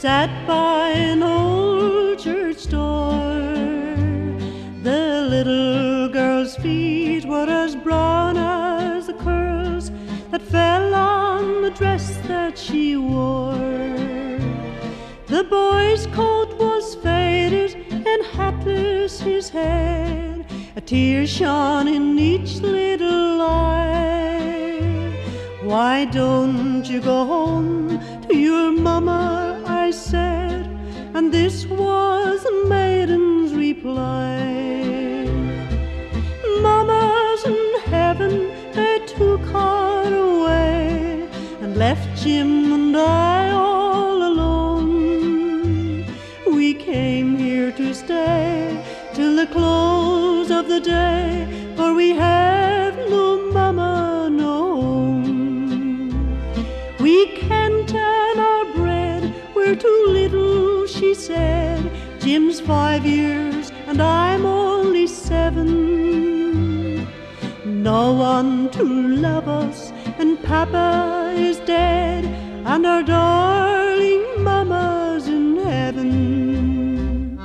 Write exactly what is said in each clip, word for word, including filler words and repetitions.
sat by an old church door. The little girl's feet were as brown as the curls that fell on the dress that she wore. The boy's coat was faded and hatless his head, a tear shone in each little eye. Why don't you go home to your mama, I said, and this was the maiden's reply. Mama's in heaven, they took her away and left Jim and I all alone. We came here to stay till the close of the day, for we have no mama, no home. We can't earn our bread, we're too little, she said. Jim's five years and I'm only seven. No one to love us and Papa is dead, and our darling mama's in heaven.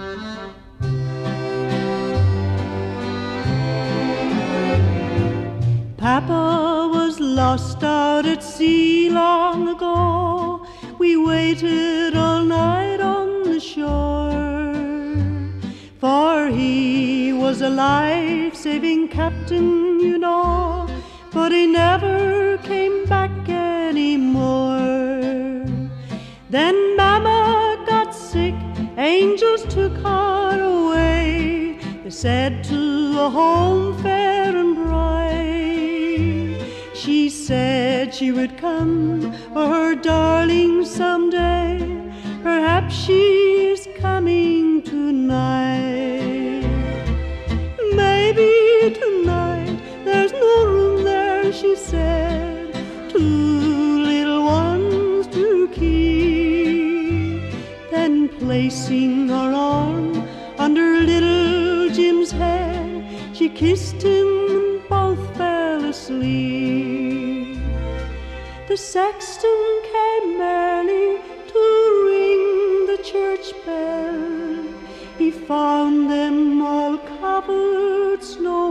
Papa was lost out at sea long ago. We waited all night on the shore, for he was a life-saving captain, you know, but he never came back anymore. Then Mama got sick, angels took her away. They said to a home fair and bright. She said she would come for her darling someday. Perhaps she's coming tonight. Maybe tonight there's no room there, she said. Two little ones to keep. Then placing her arm under little Jim's head, she kissed him and both fell asleep. The sexton came early to ring the church bell. He found them all covered snow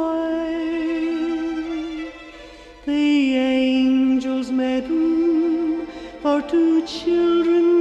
white. The angels made room for two children